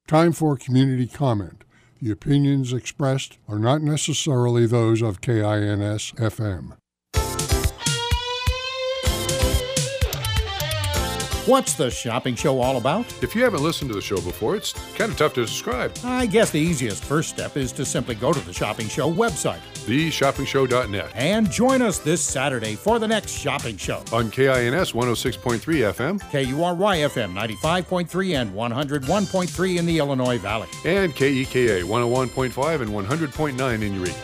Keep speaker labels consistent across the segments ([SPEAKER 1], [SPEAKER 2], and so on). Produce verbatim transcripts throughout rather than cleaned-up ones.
[SPEAKER 1] Time for community comment. The opinions expressed are not necessarily those of K I N S F M.
[SPEAKER 2] What's the shopping show all about?
[SPEAKER 3] If you haven't listened to the show before, it's kind of tough to describe.
[SPEAKER 2] I guess the easiest first step is to simply go to the Shopping Show website,
[SPEAKER 3] the shopping show dot net,
[SPEAKER 2] and join us this Saturday for the next shopping show.
[SPEAKER 3] On K I N S one oh six point three F M,
[SPEAKER 2] K U R Y F M ninety-five point three and one oh one point three in the Illinois Valley,
[SPEAKER 3] and K E K A one oh one point five and one hundred point nine in Eureka.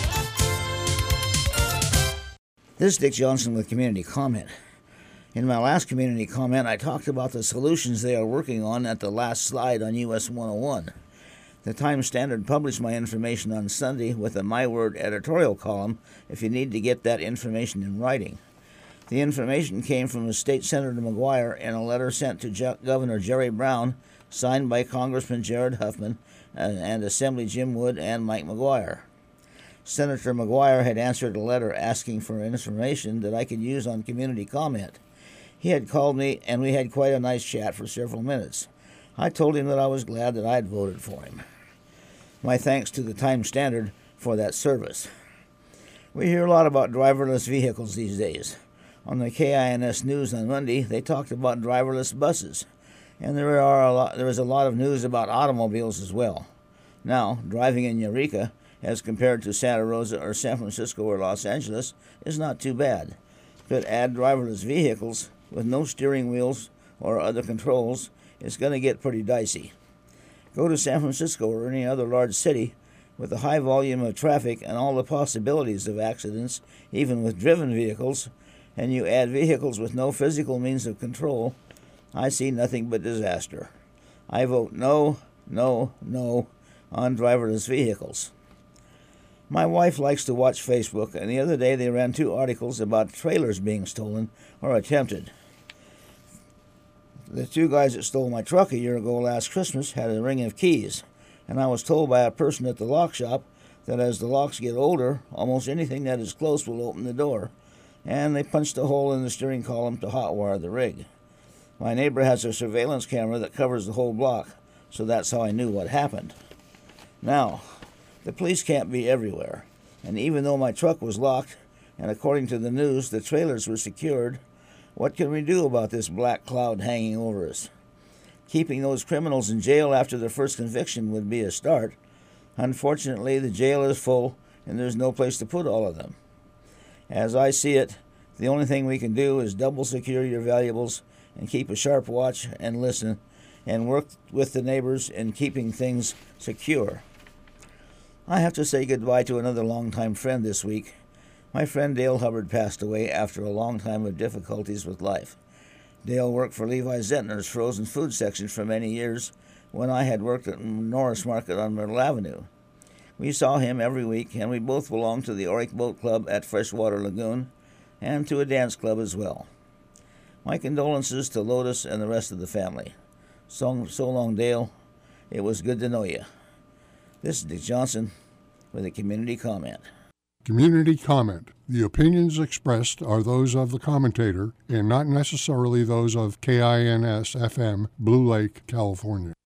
[SPEAKER 4] This is Dick Johnson with Community Comment. In my last community comment, I talked about the solutions they are working on at the last slide on U S one oh one. The Times Standard published my information on Sunday with a My Word editorial column if you need to get that information in writing. The information came from State Senator McGuire in a letter sent to Je- Governor Jerry Brown, signed by Congressman Jared Huffman and, and Assembly Jim Wood and Mike McGuire. Senator McGuire had answered a letter asking for information that I could use on community comment. He had called me, and we had quite a nice chat for several minutes. I told him that I was glad that I had voted for him. My thanks to the Times Standard for that service. We hear a lot about driverless vehicles these days. On the K I N S News on Monday, they talked about driverless buses, and there are a lot, there is a lot of news about automobiles as well. Now, driving in Eureka, as compared to Santa Rosa or San Francisco or Los Angeles, is not too bad. But add driverless vehicles with no steering wheels or other controls, it's going to get pretty dicey. Go to San Francisco or any other large city with a high volume of traffic and all the possibilities of accidents, even with driven vehicles, and you add vehicles with no physical means of control, I see nothing but disaster. I vote no, no, no on driverless vehicles. My wife likes to watch Facebook, and the other day they ran two articles about trailers being stolen or attempted. The two guys that stole my truck a year ago last Christmas had a ring of keys, and I was told by a person at the lock shop that as the locks get older, almost anything that is close will open the door, and they punched a hole in the steering column to hotwire the rig. My neighbor has a surveillance camera that covers the whole block, so that's how I knew what happened. Now, the police can't be everywhere, and even though my truck was locked, and according to the news, the trailers were secured, what can we do about this black cloud hanging over us? Keeping those criminals in jail after their first conviction would be a start. Unfortunately, the jail is full, and there's no place to put all of them. As I see it, the only thing we can do is double secure your valuables and keep a sharp watch and listen, and work with the neighbors in keeping things secure. I have to say goodbye to another longtime friend this week. My friend Dale Hubbard passed away after a long time of difficulties with life. Dale worked for Levi Zentner's frozen food section for many years when I had worked at Norris Market on Myrtle Avenue. We saw him every week, and we both belonged to the Oric Boat Club at Freshwater Lagoon and to a dance club as well. My condolences to Lotus and the rest of the family. So, so long, Dale. It was good to know you. This is Dick Johnson with a community comment.
[SPEAKER 1] Community comment. The opinions expressed are those of the commentator and not necessarily those of K I N S F M, Blue Lake, California.